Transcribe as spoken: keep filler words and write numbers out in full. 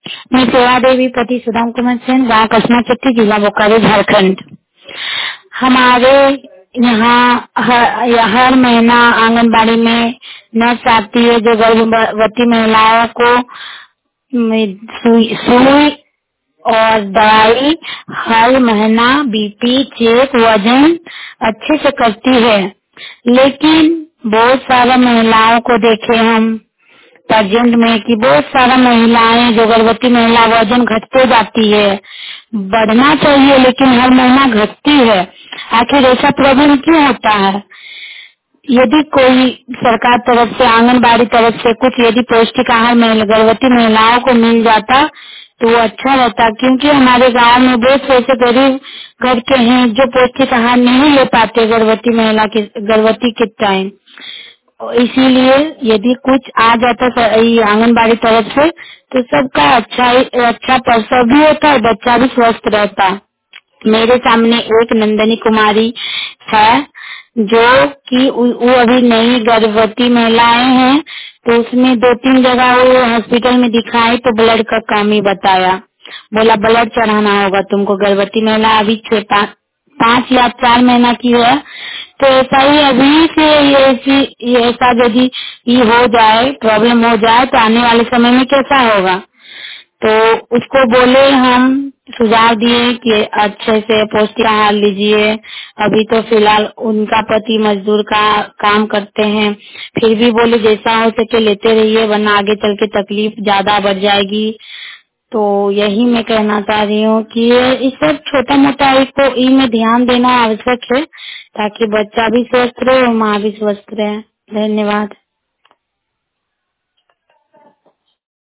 मैं सेवा देवी पति सुदाम कुमार सेन, गाँव कसना चट्टी, जिला बोकारो, झारखंड। हमारे यहाँ हर, हर महीना आंगनबाड़ी में नर्स आती है जो गर्भवती महिलाओं को में सुई सुई और दवाई हर महीना बीपी चेक वजन अच्छे से करती है। लेकिन बहुत सारा महिलाओं को देखे हम प्रेजेंट में कि बहुत सारा महिलाएं जो गर्भवती महिला वजन घटते जाती है, बढ़ना चाहिए लेकिन हर महीना घटती है। आखिर ऐसा प्रॉब्लम क्यों होता है? यदि कोई सरकार तरफ से आंगनबाड़ी तरफ से कुछ यदि पौष्टिक आहार महिला गर्भवती महिलाओं को मिल जाता तो वो अच्छा रहता, क्योंकि हमारे गांव में बहुत से ऐसे गरीब घर के हैं जो पौष्टिक आहार नहीं ले पाते गर्भवती महिला के गर्भवती के टाइम। इसीलिए यदि कुछ आ जाता स- ये आंगनबाड़ी तरफ से तो सबका अच्छा अच्छा प्रसव भी होता है, बच्चा भी स्वस्थ रहता। मेरे सामने एक नंदनी कुमारी है जो कि उ- वो अभी नई गर्भवती महिलाएं हैं, तो उसमें दो तीन जगह वो हॉस्पिटल में दिखाई तो ब्लड का काम ही बताया। बोला ब्लड चढ़ाना होगा तुमको, गर्भवती महिला अभी छह पाँच पाँच या चार महीना की है। तो ऐसा ही अभी से ये ऐसी- ये ऐसा यदि ये हो जाए, प्रॉब्लम हो जाए तो आने वाले समय में कैसा होगा। तो उसको बोले हम सुझाव दिए कि अच्छे से पौष्टिक आहार लीजिए। अभी तो फिलहाल उनका पति मजदूर का काम करते हैं, फिर भी बोले जैसा हो सके लेते रहिए वरना आगे चल के तकलीफ ज्यादा बढ़ जाएगी। तो यही मैं कहना चाह रही हूँ कि ये इस सब छोटा मोटा को ई में ध्यान देना आवश्यक है ताकि बच्चा भी स्वस्थ रहे और माँ भी स्वस्थ रहे। धन्यवाद।